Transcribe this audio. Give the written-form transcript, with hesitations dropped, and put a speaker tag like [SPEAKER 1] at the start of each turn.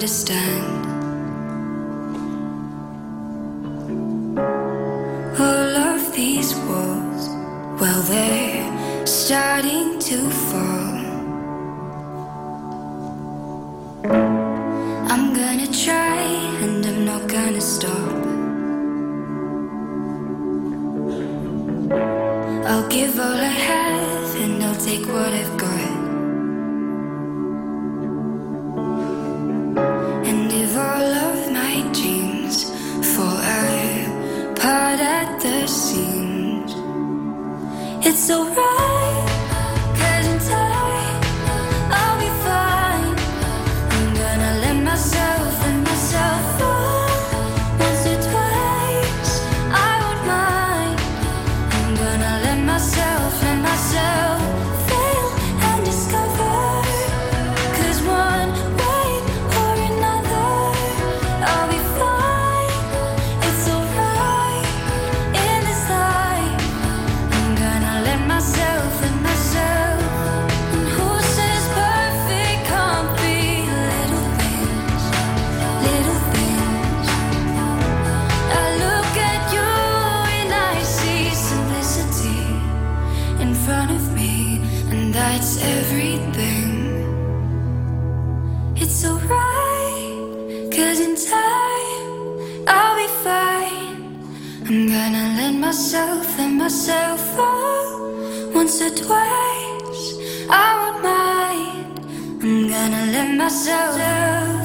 [SPEAKER 1] understand. All of these walls, well, they're starting to fall. I'm gonna try and I'm not gonna stop. I'll give all I have and I'll take what I've got. And if all of my dreams fall apart at the seams, it's alright, 'cause in time I'll be fine. I'm gonna let myself fall once or twice, I won't mind. I'm gonna let myself fail and discover, 'cause one way or another I'll be fine. It's alright in this life. I'm gonna let myself and who says perfect can't be? Little things, little things. I look at you and I see simplicity in front of me, and that's everything. It's alright, 'cause in time I'll be fine. I'm gonna let myself fall once or twice, I won't mind. I'm gonna let myself